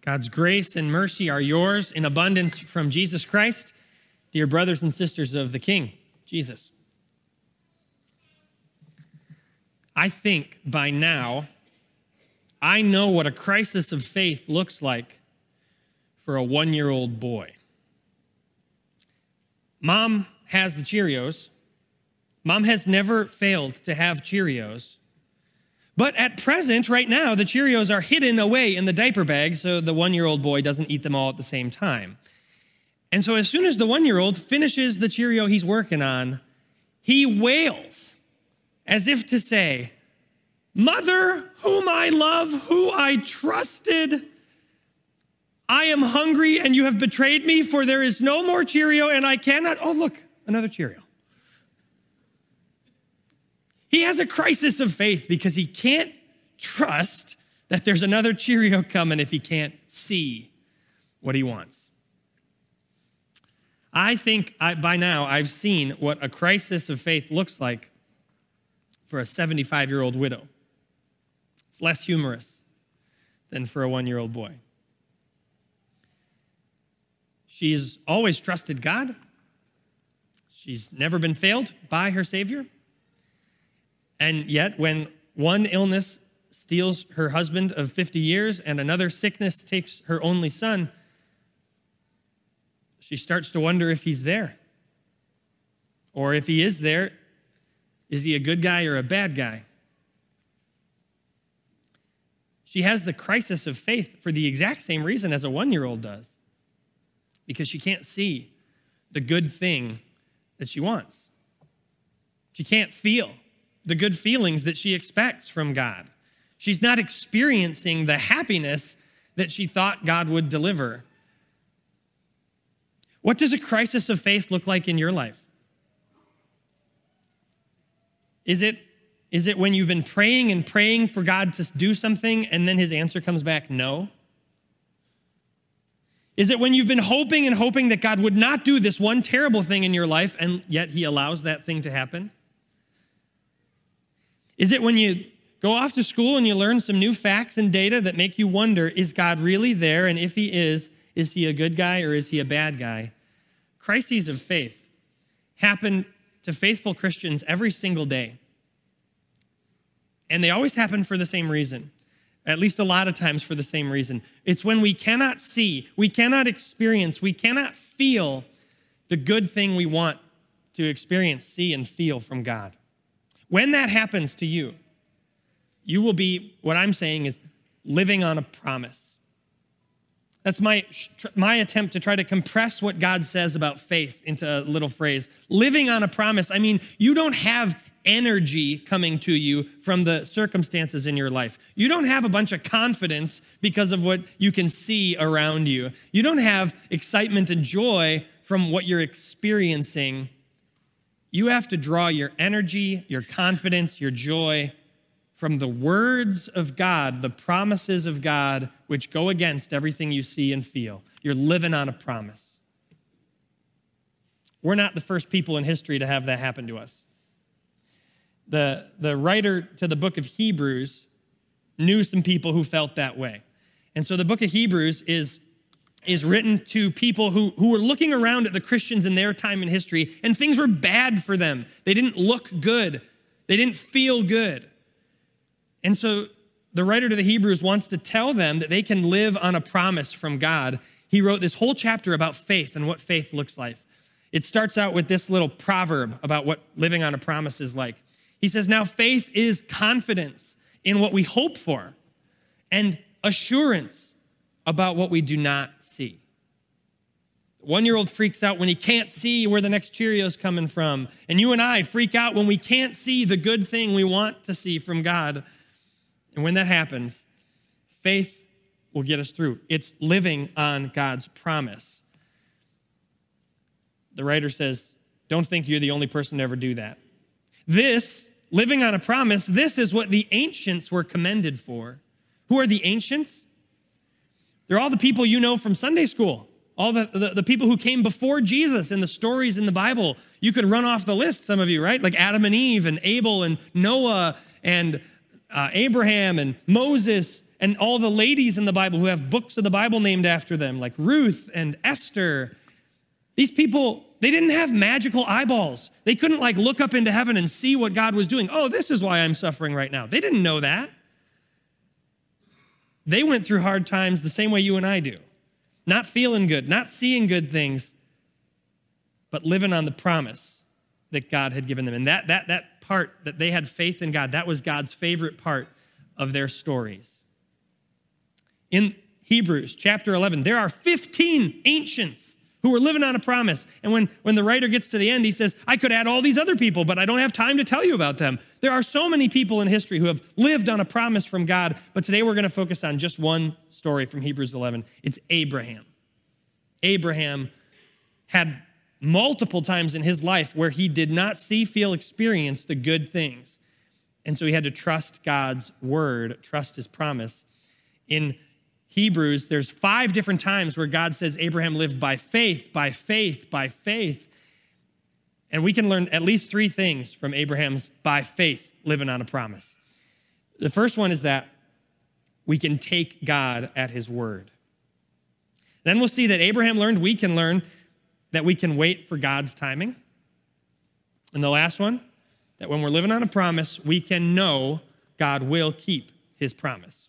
God's grace and mercy are yours in abundance from Jesus Christ, dear brothers and sisters of the King, Jesus. I think by now, I know what a crisis of faith looks like for a 1-year-old boy. Mom has the Cheerios. Mom has never failed to have Cheerios. But at present, right now, the Cheerios are hidden away in the diaper bag so the 1-year-old boy doesn't eat them all at the same time. And so as soon as the 1-year-old finishes the Cheerio he's working on, he wails as if to say, "Mother, whom I love, who I trusted, I am hungry and you have betrayed me, for there is no more Cheerio and I cannot," oh look, another Cheerio. He has a crisis of faith because he can't trust that there's another Cheerio coming if he can't see what he wants. I think by now I've seen what a crisis of faith looks like for a 75-year-old widow. It's less humorous than for a 1-year-old boy. She's always trusted God. She's never been failed by her Savior. And yet, when one illness steals her husband of 50 years and another sickness takes her only son, she starts to wonder if he's there. Or if he is there, is he a good guy or a bad guy? She has the crisis of faith for the exact same reason as a 1-year-old does, because she can't see the good thing that she wants. She can't feel the good feelings that she expects from God. She's not experiencing the happiness that she thought God would deliver. What does a crisis of faith look like in your life? Is it when you've been praying and praying for God to do something and then his answer comes back no? Is it when you've been hoping and hoping that God would not do this one terrible thing in your life and yet he allows that thing to happen? Is it when you go off to school and you learn some new facts and data that make you wonder, is God really there? And if he is he a good guy or is he a bad guy? Crises of faith happen to faithful Christians every single day. And they always happen for the same reason, at least a lot of times for the same reason. It's when we cannot see, we cannot experience, we cannot feel the good thing we want to experience, see, and feel from God. When that happens to you, you will be, what I'm saying is, living on a promise. That's my attempt to try to compress what God says about faith into a little phrase. Living on a promise. I mean, you don't have energy coming to you from the circumstances in your life. You don't have a bunch of confidence because of what you can see around you. You don't have excitement and joy from what you're experiencing. You have to draw your energy, your confidence, your joy from the words of God, the promises of God, which go against everything you see and feel. You're living on a promise. We're not the first people in history to have that happen to us. The writer to the book of Hebrews knew some people who felt that way. And so the book of Hebrews is written to people who were looking around at the Christians in their time in history, and things were bad for them. They didn't look good. They didn't feel good. And so the writer to the Hebrews wants to tell them that they can live on a promise from God. He wrote this whole chapter about faith and what faith looks like. It starts out with this little proverb about what living on a promise is like. He says, "Now faith is confidence in what we hope for and assurance about what we do not see." The 1-year-old freaks out when he can't see where the next Cheerio's coming from. And you and I freak out when we can't see the good thing we want to see from God. And when that happens, faith will get us through. It's living on God's promise. The writer says, don't think you're the only person to ever do that. This, living on a promise, this is what the ancients were commended for. Who are the ancients? They're all the people you know from Sunday school, all the people who came before Jesus in the stories in the Bible. You could run off the list, some of you, right? Like Adam and Eve and Abel and Noah and Abraham and Moses and all the ladies in the Bible who have books of the Bible named after them, like Ruth and Esther. These people, they didn't have magical eyeballs. They couldn't like look up into heaven and see what God was doing. Oh, this is why I'm suffering right now. They didn't know that. They went through hard times the same way you and I do. Not feeling good, not seeing good things, but living on the promise that God had given them. And that part, that they had faith in God, that was God's favorite part of their stories. In Hebrews chapter 11, there are 15 ancients who were living on a promise. And when the writer gets to the end, he says, I could add all these other people, but I don't have time to tell you about them. There are so many people in history who have lived on a promise from God, but today we're going to focus on just one story from Hebrews 11. It's Abraham. Abraham had multiple times in his life where he did not see, feel, experience the good things. And so he had to trust God's word, trust his promise. In Hebrews, there's 5 different times where God says Abraham lived by faith, by faith, by faith. And we can learn at least 3 things from Abraham's by faith living on a promise. The first one is that we can take God at his word. Then we'll see that Abraham learned, we can learn that we can wait for God's timing. And the last one, that when we're living on a promise, we can know God will keep his promise.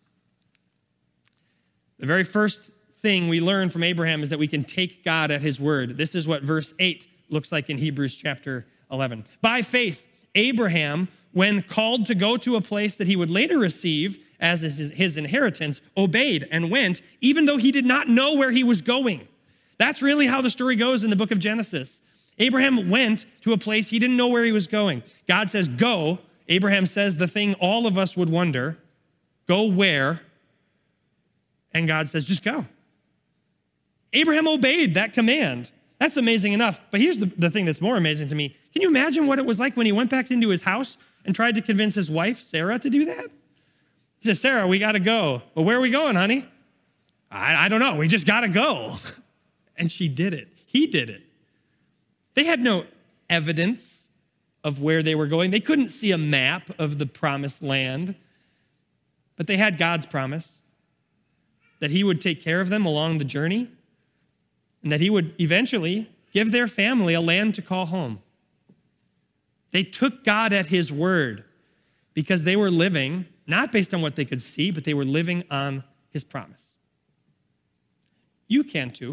The very first thing we learn from Abraham is that we can take God at his word. This is what verse 8 looks like in Hebrews chapter 11. By faith, Abraham, when called to go to a place that he would later receive as his inheritance, obeyed and went, even though he did not know where he was going. That's really how the story goes in the book of Genesis. Abraham went to a place he didn't know where he was going. God says, go. Abraham says the thing all of us would wonder, go where? And God says, just go. Abraham obeyed that command. That's amazing enough. But here's the thing that's more amazing to me. Can you imagine what it was like when he went back into his house and tried to convince his wife, Sarah, to do that? He says, Sarah, we got to go. Well, where are we going, honey? I don't know. We just got to go. And she did it. He did it. They had no evidence of where they were going. They couldn't see a map of the promised land. But they had God's promise that he would take care of them along the journey and that he would eventually give their family a land to call home. They took God at his word because they were living, not based on what they could see, but they were living on his promise. You can too.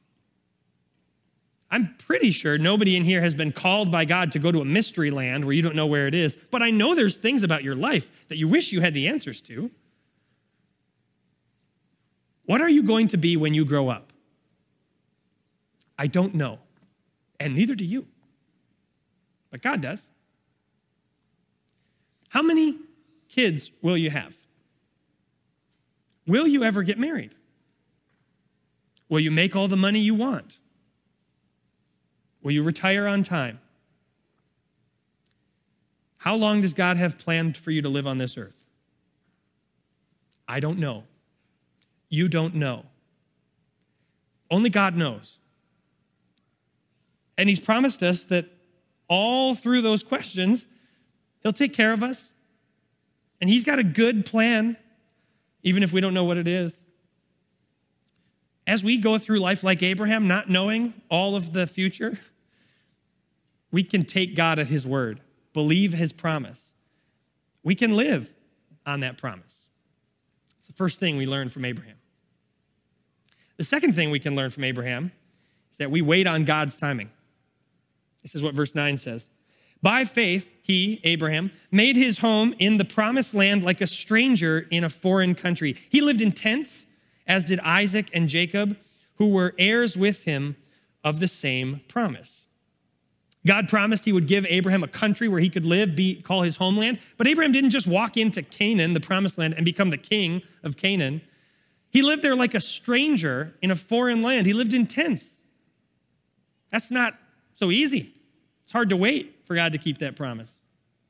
I'm pretty sure nobody in here has been called by God to go to a mystery land where you don't know where it is, but I know there's things about your life that you wish you had the answers to. What are you going to be when you grow up? I don't know, and neither do you, but God does. How many kids will you have? Will you ever get married? Will you make all the money you want? Will you retire on time? How long does God have planned for you to live on this earth? I don't know. You don't know. Only God knows. And he's promised us that all through those questions, he'll take care of us. And he's got a good plan, even if we don't know what it is. As we go through life like Abraham, not knowing all of the future, we can take God at his word, believe his promise. We can live on that promise. It's the first thing we learn from Abraham. The second thing we can learn from Abraham is that we wait on God's timing. This is what verse 9 says. By faith, he, Abraham, made his home in the promised land like a stranger in a foreign country. He lived in tents, as did Isaac and Jacob, who were heirs with him of the same promise. God promised he would give Abraham a country where he could live, call his homeland. But Abraham didn't just walk into Canaan, the promised land, and become the king of Canaan. He lived there like a stranger in a foreign land. He lived in tents. That's not so easy. It's hard to wait for God to keep that promise.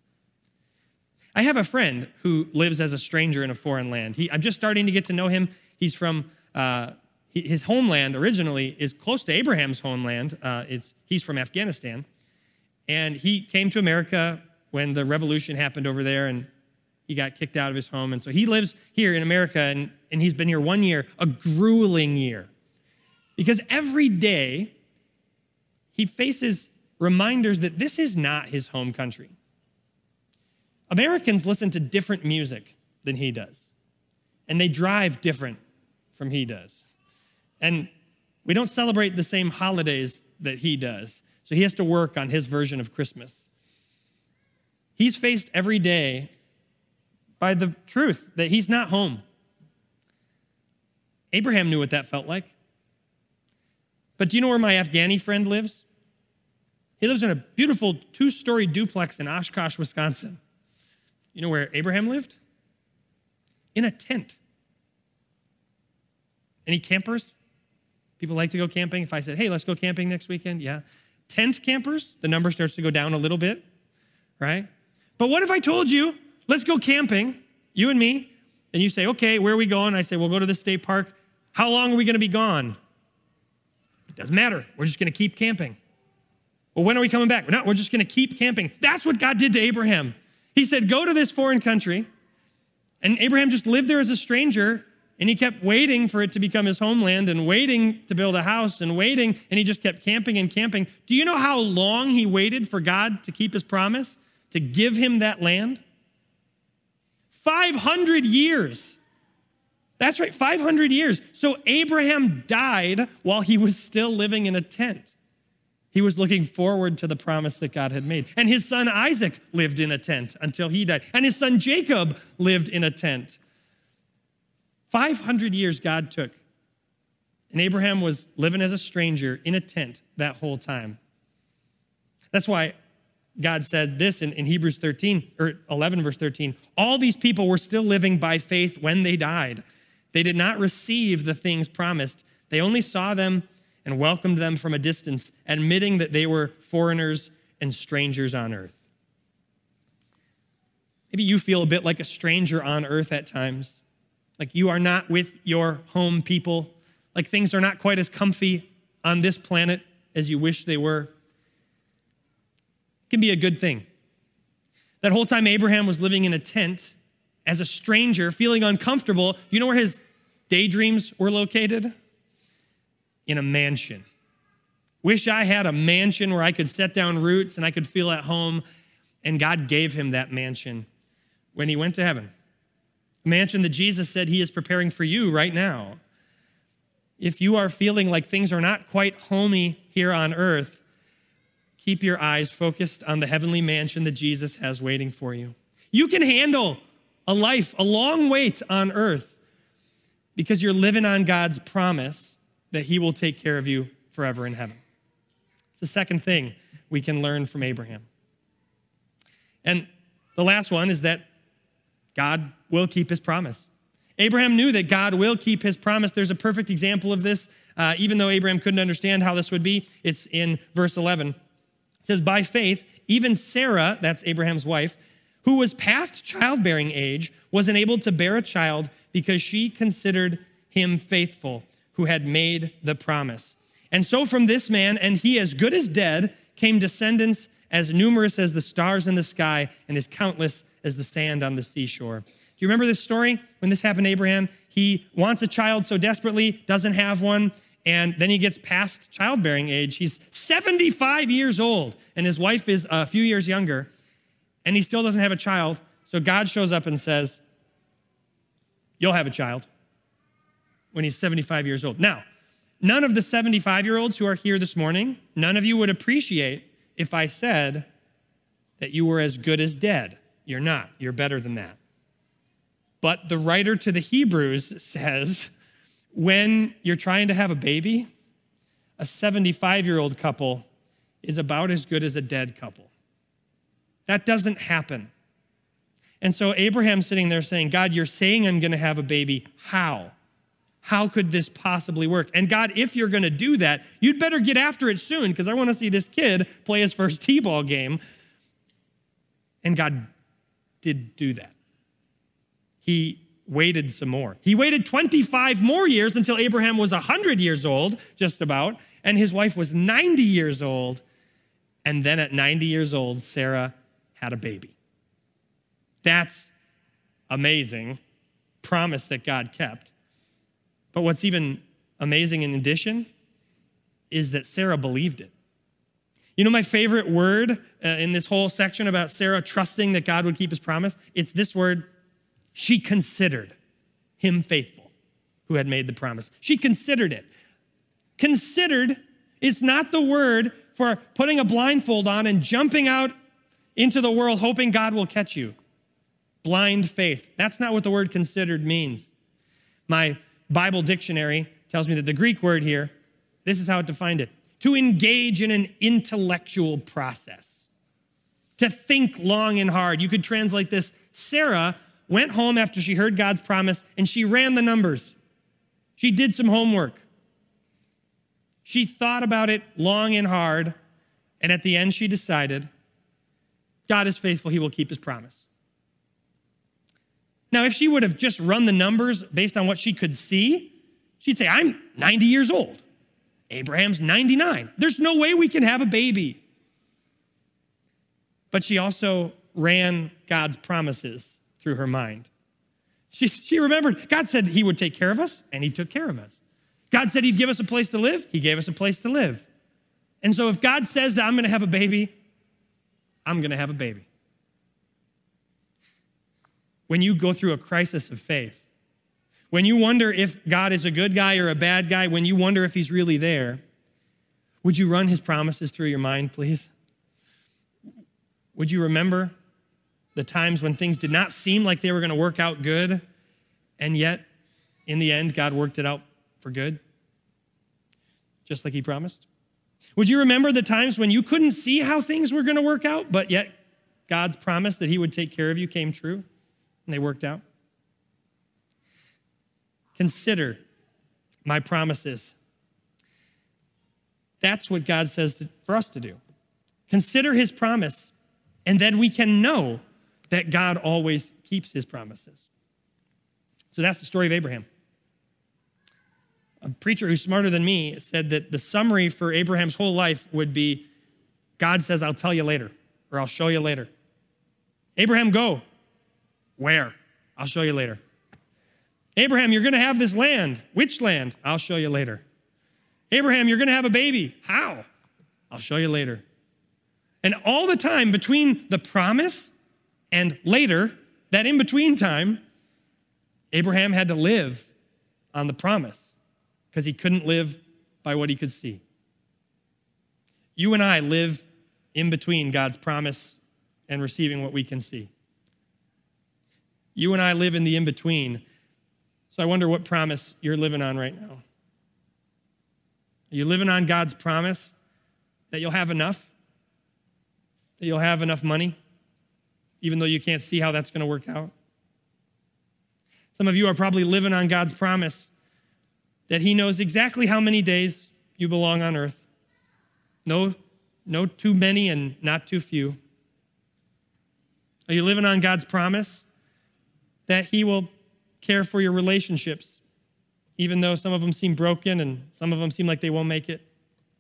I have a friend who lives as a stranger in a foreign land. I'm just starting to get to know him. He's from, his homeland originally is close to Abraham's homeland. He's from Afghanistan. And he came to America when the revolution happened over there, and he got kicked out of his home. And so he lives here in America, and he's been here 1 year, a grueling year. Because every day he faces reminders that this is not his home country. Americans listen to different music than he does, and they drive different from he does. And we don't celebrate the same holidays that he does, so he has to work on his version of Christmas. He's faced every day by the truth that he's not home. Abraham knew what that felt like. But do you know where my Afghani friend lives? He lives in a beautiful 2-story duplex in Oshkosh, Wisconsin. You know where Abraham lived? In a tent. Any campers? People like to go camping. If I said, hey, let's go camping next weekend, yeah. Tent campers, the number starts to go down a little bit, right? But what if I told you, let's go camping, you and me, and you say, okay, where are we going? I say, we'll go to the state park. How long are we going to be gone? It doesn't matter. We're just going to keep camping. Well, when are we coming back? No, we're just going to keep camping. That's what God did to Abraham. He said, go to this foreign country. And Abraham just lived there as a stranger, and he kept waiting for it to become his homeland and waiting to build a house and waiting, and he just kept camping and camping. Do you know how long he waited for God to keep his promise, to give him that land? 500 years. That's right, 500 years. So Abraham died while he was still living in a tent. He was looking forward to the promise that God had made. And his son Isaac lived in a tent until he died. And his son Jacob lived in a tent. 500 years God took. And Abraham was living as a stranger in a tent that whole time. That's why God said this in Hebrews 13, or 11, verse 13. All these people were still living by faith when they died. They did not receive the things promised. They only saw them and welcomed them from a distance, admitting that they were foreigners and strangers on earth. Maybe you feel a bit like a stranger on earth at times, like you are not with your home people, like things are not quite as comfy on this planet as you wish they were. It can be a good thing. That whole time Abraham was living in a tent as a stranger, feeling uncomfortable, you know where his daydreams were located? In a mansion. Wish I had a mansion where I could set down roots and I could feel at home. And God gave him that mansion when he went to heaven. A mansion that Jesus said he is preparing for you right now. If you are feeling like things are not quite homey here on earth, keep your eyes focused on the heavenly mansion that Jesus has waiting for you. You can handle a life, a long wait on earth, because you're living on God's promise that he will take care of you forever in heaven. It's the second thing we can learn from Abraham. And the last one is that God will keep his promise. Abraham knew that God will keep his promise. There's a perfect example of this, even though Abraham couldn't understand how this would be. It's in verse 11. It says, by faith, even Sarah, that's Abraham's wife, who was past childbearing age, was enabled to bear a child because she considered him faithful who had made the promise. And so from this man, and he as good as dead, came descendants as numerous as the stars in the sky and as countless as the sand on the seashore. Do you remember this story? When this happened to Abraham, he wants a child so desperately, doesn't have one, and then he gets past childbearing age. He's 75 years old, and his wife is a few years younger, and he still doesn't have a child. So God shows up and says, you'll have a child. When he's 75 years old. Now, none of the 75-year-olds who are here this morning, none of you would appreciate if I said that you were as good as dead. You're not. You're better than that. But the writer to the Hebrews says, when you're trying to have a baby, a 75-year-old couple is about as good as a dead couple. That doesn't happen. And so Abraham's sitting there saying, God, you're saying I'm going to have a baby. How? How could this possibly work? And God, if you're going to do that, you'd better get after it soon because I want to see this kid play his first t-ball game. And God did do that. He waited some more. He waited 25 more years until Abraham was 100 years old, just about, and his wife was 90 years old. And then at 90 years old, Sarah had a baby. That's amazing promise that God kept. But what's even amazing in addition is that Sarah believed it. You know my favorite word in this whole section about Sarah trusting that God would keep his promise? It's this word, she considered him faithful who had made the promise. She considered it. Considered is not the word for putting a blindfold on and jumping out into the world hoping God will catch you. Blind faith. That's not what the word considered means. My Bible dictionary tells me that the Greek word here, this is how it defined it: to engage in an intellectual process, to think long and hard. You could translate this: Sarah went home after she heard God's promise and she ran the numbers. She did some homework. She thought about it long and hard, and at the end she decided, God is faithful, he will keep his promise. Now, if she would have just run the numbers based on what she could see, she'd say, I'm 90 years old. Abraham's 99. There's no way we can have a baby. But she also ran God's promises through her mind. She remembered, God said he would take care of us, and he took care of us. God said he'd give us a place to live, he gave us a place to live. And so if God says that I'm gonna have a baby, I'm gonna have a baby. When you go through a crisis of faith, when you wonder if God is a good guy or a bad guy, when you wonder if he's really there, would you run his promises through your mind, please? Would you remember the times when things did not seem like they were going to work out good, and yet, in the end, God worked it out for good, just like he promised? Would you remember the times when you couldn't see how things were going to work out, but yet God's promise that he would take care of you came true, and they worked out? Consider my promises. That's what God says for us to do. Consider his promise, and then we can know that God always keeps his promises. So that's the story of Abraham. A preacher who's smarter than me said that the summary for Abraham's whole life would be, God says, I'll tell you later, or I'll show you later. Abraham, go. Where? I'll show you later. Abraham, you're going to have this land. Which land? I'll show you later. Abraham, you're going to have a baby. How? I'll show you later. And all the time between the promise and later, that in-between time, Abraham had to live on the promise because he couldn't live by what he could see. You and I live in between God's promise and receiving what we can see. You and I live in the in-between. So I wonder what promise you're living on right now. Are you living on God's promise that you'll have enough? That you'll have enough money, even though you can't see how that's going to work out? Some of you are probably living on God's promise that he knows exactly how many days you belong on earth. No too many and not too few. Are you living on God's promise that he will care for your relationships, even though some of them seem broken and some of them seem like they won't make it?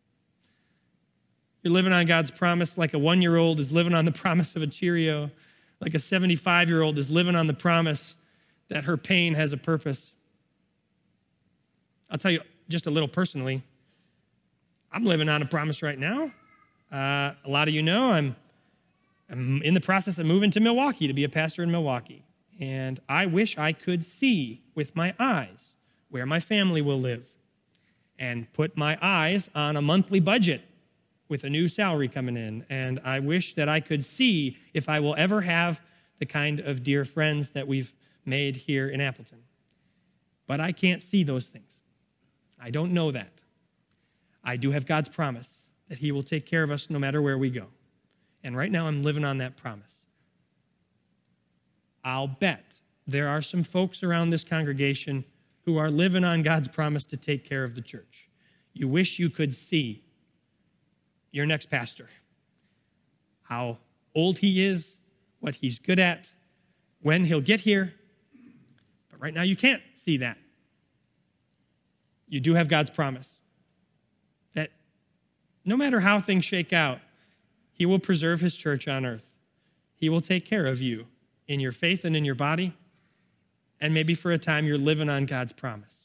You're living on God's promise like a 1-year-old is living on the promise of a Cheerio, like a 75-year-old is living on the promise that her pain has a purpose. I'll tell you just a little personally, I'm living on a promise right now. A lot of you know I'm in the process of moving to Milwaukee to be a pastor in Milwaukee. And I wish I could see with my eyes where my family will live and put my eyes on a monthly budget with a new salary coming in. And I wish that I could see if I will ever have the kind of dear friends that we've made here in Appleton. But I can't see those things. I don't know that. I do have God's promise that he will take care of us no matter where we go. And right now I'm living on that promise. I'll bet there are some folks around this congregation who are living on God's promise to take care of the church. You wish you could see your next pastor, how old he is, what he's good at, when he'll get here. But right now you can't see that. You do have God's promise that no matter how things shake out, he will preserve his church on earth. He will take care of you in your faith and in your body. And maybe for a time you're living on God's promise.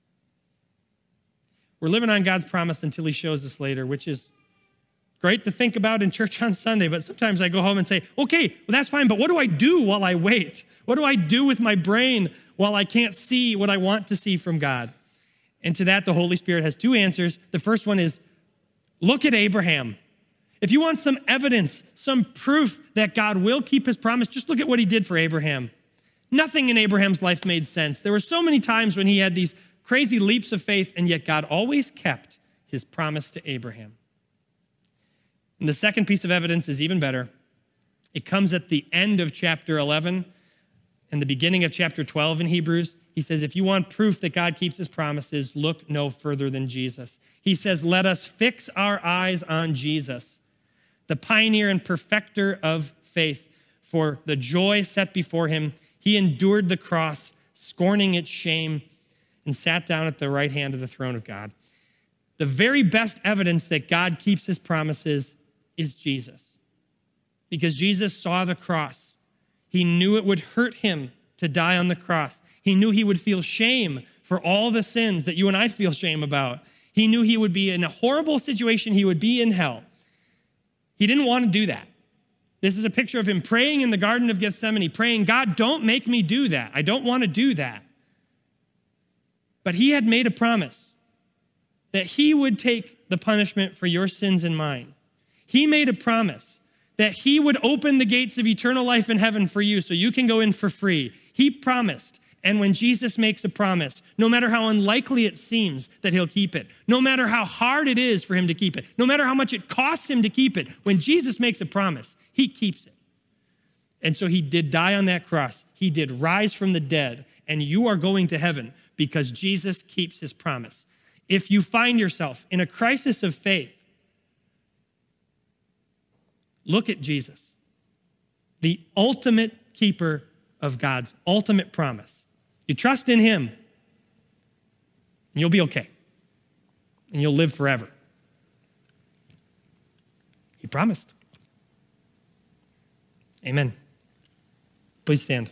We're living on God's promise until he shows us later, which is great to think about in church on Sunday, but sometimes I go home and say, okay, well, that's fine, but what do I do while I wait? What do I do with my brain while I can't see what I want to see from God? And to that, the Holy Spirit has two answers. The first one is, look at Abraham. If you want some evidence, some proof that God will keep his promise, just look at what he did for Abraham. Nothing in Abraham's life made sense. There were so many times when he had these crazy leaps of faith, and yet God always kept his promise to Abraham. And the second piece of evidence is even better. It comes at the end of chapter 11 and the beginning of chapter 12 in Hebrews. He says, if you want proof that God keeps his promises, look no further than Jesus. He says, let us fix our eyes on Jesus, the pioneer and perfecter of faith. For the joy set before him, he endured the cross, scorning its shame, and sat down at the right hand of the throne of God. The very best evidence that God keeps his promises is Jesus. Because Jesus saw the cross. He knew it would hurt him to die on the cross. He knew he would feel shame for all the sins that you and I feel shame about. He knew he would be in a horrible situation. He would be in hell. He didn't want to do that. This is a picture of him praying in the Garden of Gethsemane, praying, God, don't make me do that. I don't want to do that. But he had made a promise that he would take the punishment for your sins and mine. He made a promise that he would open the gates of eternal life in heaven for you so you can go in for free. He promised. And when Jesus makes a promise, no matter how unlikely it seems that he'll keep it, no matter how hard it is for him to keep it, no matter how much it costs him to keep it, when Jesus makes a promise, he keeps it. And so he did die on that cross. He did rise from the dead, and you are going to heaven because Jesus keeps his promise. If you find yourself in a crisis of faith, look at Jesus, the ultimate keeper of God's ultimate promise. You trust in him, and you'll be okay, and you'll live forever. He promised. Amen. Please stand.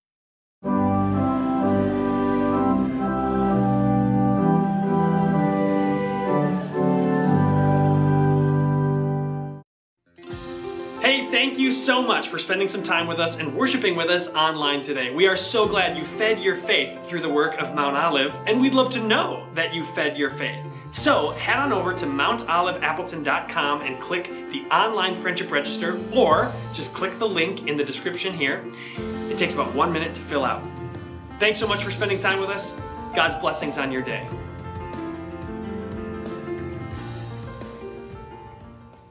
Hey, thank you so much for spending some time with us and worshiping with us online today. We are so glad you fed your faith through the work of Mount Olive, and we'd love to know that you fed your faith. So head on over to mountoliveappleton.com and click the online friendship register, or just click the link in the description here. It takes about 1 minute to fill out. Thanks so much for spending time with us. God's blessings on your day.